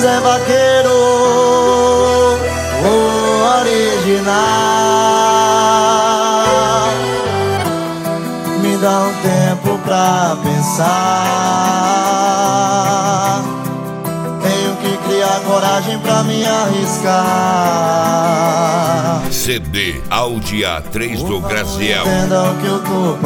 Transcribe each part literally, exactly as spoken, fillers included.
é vaqueiro, o original. Me dá um tempo pra pensar. Tenho que criar coragem pra me arriscar. C D Audi A três do Graziel. Entenda o que eu tô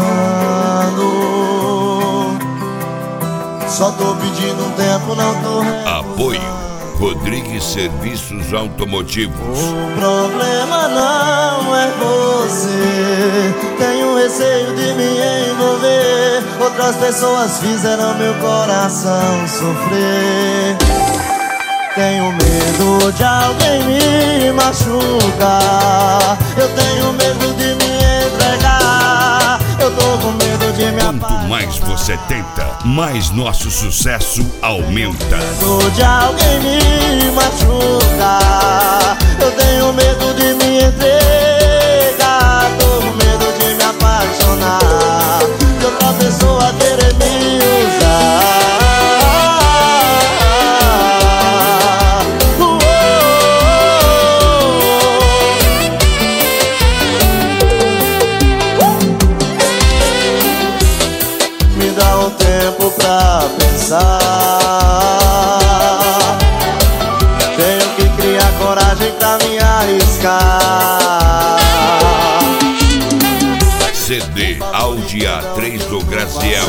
passando. Só tô pedindo um tempo, não tô recusando. Apoio Rodrigues Serviços Automotivos. O problema não é você. Tenho receio de me envolver. Outras pessoas fizeram meu coração sofrer. Tenho medo de alguém me machucar. Eu tenho medo de me entregar. Eu tô com medo de me apaixonar. Quanto mais você tenta, mais nosso sucesso aumenta. Medo de alguém me machucar. Eu tenho medo de me entregar. Tô com medo de me apaixonar. De outra pessoa querer me usar. Tempo pra pensar. Tenho que criar coragem pra me arriscar. C D Audi A três do Graziel.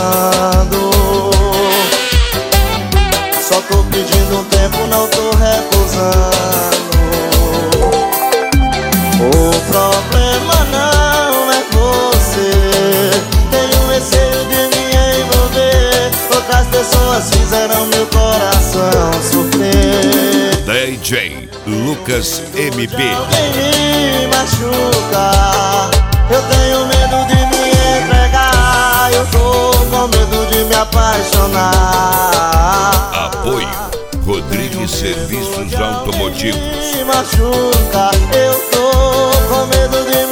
Só tô pedindo um tempo, não tô recusando. O problema não é você. Tenho receio de me envolver. Outras pessoas fizeram meu coração sofrer. D J Lucas M P. Alguém me machucar. Eu tenho medo de me entregar. Eu tô com medo de me apaixonar. Apoio Rodrigues Serviços Automotivos. Me machuca. Eu tô com medo de